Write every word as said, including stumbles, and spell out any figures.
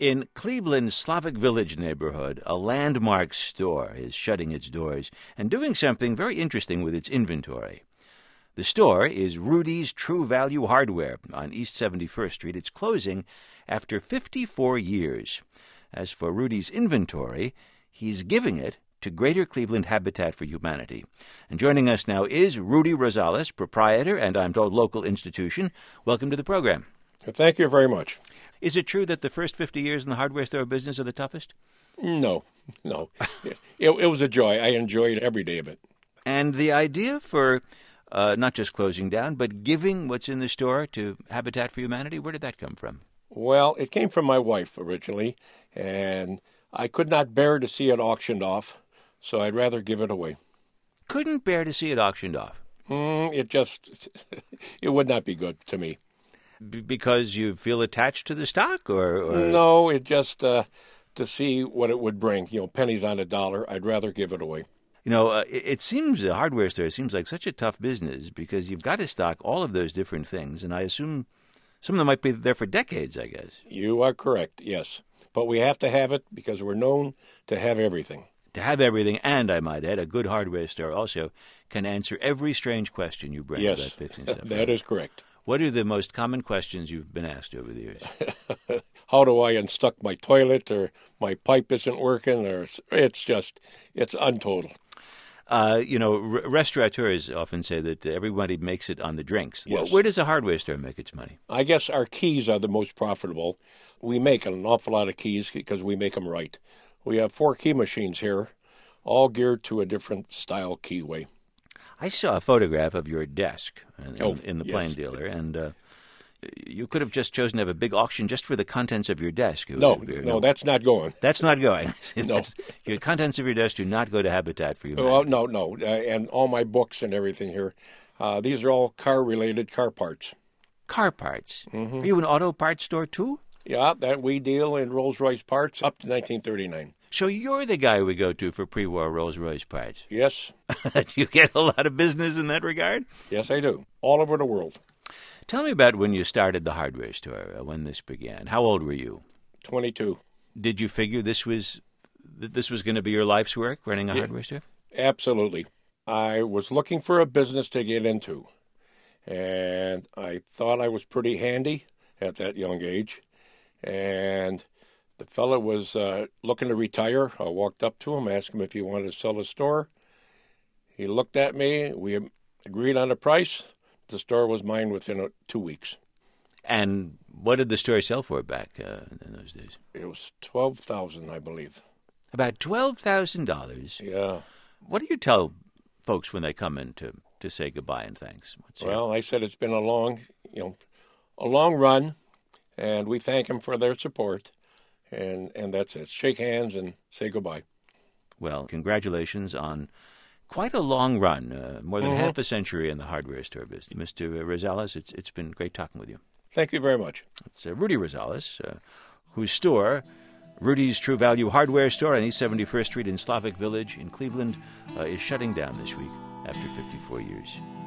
In Cleveland's Slavic Village neighborhood, a landmark store is shutting its doors and doing something very interesting with its inventory. The store is Rudy's True Value Hardware on East seventy-first Street. It's closing after fifty-four years. As for Rudy's inventory, he's giving it to Greater Cleveland Habitat for Humanity. And joining us now is Rudy Rosales, proprietor and, I'm told, local institution. Welcome to the program. Thank you very much. Is it true that the first fifty years in the hardware store business are the toughest? No, no. it, it was a joy. I enjoyed every day of it. And the idea for uh, not just closing down, but giving what's in the store to Habitat for Humanity, where did that come from? Well, it came from my wife originally, and I could not bear to see it auctioned off, so I'd rather give it away. Couldn't bear to see it auctioned off? Mm, it just, it would not be good to me. B- because you feel attached to the stock, or, or... No, it just uh, to see what it would bring. You know, pennies on a dollar. I'd rather give it away. You know, uh, it, it seems a hardware store seems like such a tough business because you've got to stock all of those different things, and I assume some of them might be there for decades. I guess you are correct. Yes, but we have to have it because we're known to have everything. To have everything, and I might add, a good hardware store also can answer every strange question you bring yes, about fixing stuff. That is correct. What are the most common questions you've been asked over the years? How do I unstuck my toilet, or my pipe isn't working, or it's just, it's untold. Uh, you know, r- restaurateurs often say that everybody makes it on the drinks. Yes. Well, where does a hardware store make its money? I guess our keys are the most profitable. We make an awful lot of keys because we make them right. We have four key machines here, all geared to a different style keyway. I saw a photograph of your desk in, oh, in the yes. Plain Dealer, and uh, you could have just chosen to have a big auction just for the contents of your desk. No, would, no, no, that's not going. That's not going. No. That's, your contents of your desk do not go to Habitat for Humanity. Well, no, no, uh, and all my books and everything here, uh, these are all car-related car parts. Car parts? Mm-hmm. Are you an auto parts store, too? Yeah, that we deal in Rolls-Royce parts up to nineteen thirty-nine. So you're the guy we go to for pre-war Rolls-Royce parts? Yes. Do you get a lot of business in that regard? Yes, I do. All over the world. Tell me about when you started the hardware store, uh, when this began. How old were you? twenty-two. Did you figure this was that this was going to be your life's work, running a yeah, hardware store? Absolutely. I was looking for a business to get into, and I thought I was pretty handy at that young age, and the fellow was uh, looking to retire. I walked up to him, asked him if he wanted to sell the store. He looked at me. We agreed on a price. The store was mine within two weeks. And what did the store sell for back uh, in those days? It was twelve thousand dollars, I believe. About twelve thousand dollars? Yeah. What do you tell folks when they come in to, to say goodbye and thanks? What's well, your... I said it's been a long, you know, a long run, and we thank them for their support. And and that's it. Shake hands and say goodbye. Well, congratulations on quite a long run, uh, more than mm-hmm. half a century in the hardware store business. Mister Rosales, it's it's been great talking with you. Thank you very much. It's uh, Rudy Rosales, uh, whose store, Rudy's True Value Hardware Store on East seventy-first Street in Slavic Village in Cleveland, uh, is shutting down this week after fifty-four years.